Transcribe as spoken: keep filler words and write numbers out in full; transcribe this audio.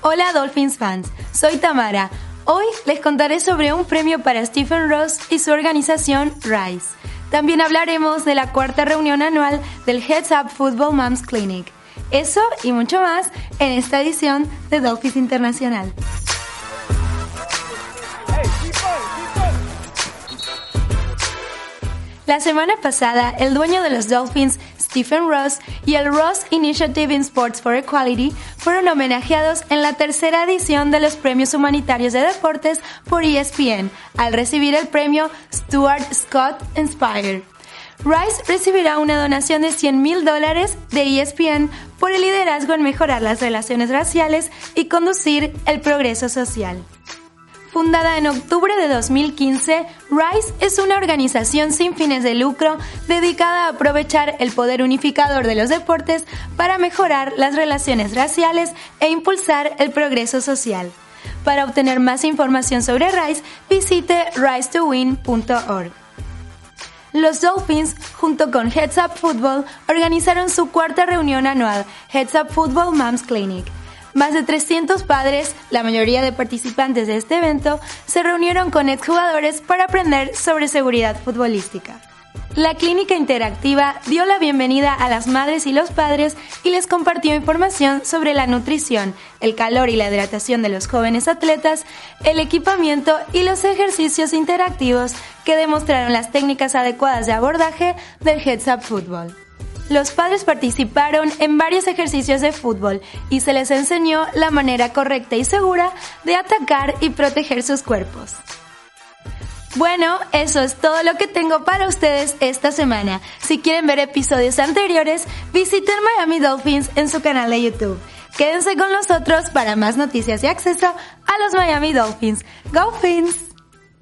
Hola Dolphins fans, soy Tamara. Hoy les contaré sobre un premio para Stephen Ross y su organización Rise. También hablaremos de la cuarta reunión anual del Heads Up Football Moms Clinic. Eso y mucho más en esta edición de Dolphins Internacional. La semana pasada, el dueño de los Dolphins, Stephen Ross, y el Ross Initiative in Sports for Equality fueron homenajeados en la tercera edición de los Premios Humanitarios de Deportes por E S P N, al recibir el premio Stuart Scott Inspired. Rice recibirá una donación de cien mil dólares de E S P N por el liderazgo en mejorar las relaciones raciales y conducir el progreso social. Fundada en octubre de dos mil quince, Rise es una organización sin fines de lucro dedicada a aprovechar el poder unificador de los deportes para mejorar las relaciones raciales e impulsar el progreso social. Para obtener más información sobre Rise, visite rise to win punto org. Los Dolphins, junto con Heads Up Football, organizaron su cuarta reunión anual, Heads Up Football Moms Clinic. Más de trescientos padres, la mayoría de participantes de este evento, se reunieron con exjugadores para aprender sobre seguridad futbolística. La clínica interactiva dio la bienvenida a las madres y los padres y les compartió información sobre la nutrición, el calor y la hidratación de los jóvenes atletas, el equipamiento y los ejercicios interactivos que demostraron las técnicas adecuadas de abordaje del Heads Up Football. Los padres participaron en varios ejercicios de fútbol y se les enseñó la manera correcta y segura de atacar y proteger sus cuerpos. Bueno, eso es todo lo que tengo para ustedes esta semana. Si quieren ver episodios anteriores, visiten Miami Dolphins en su canal de YouTube. Quédense con nosotros para más noticias y acceso a los Miami Dolphins. ¡Go Fins!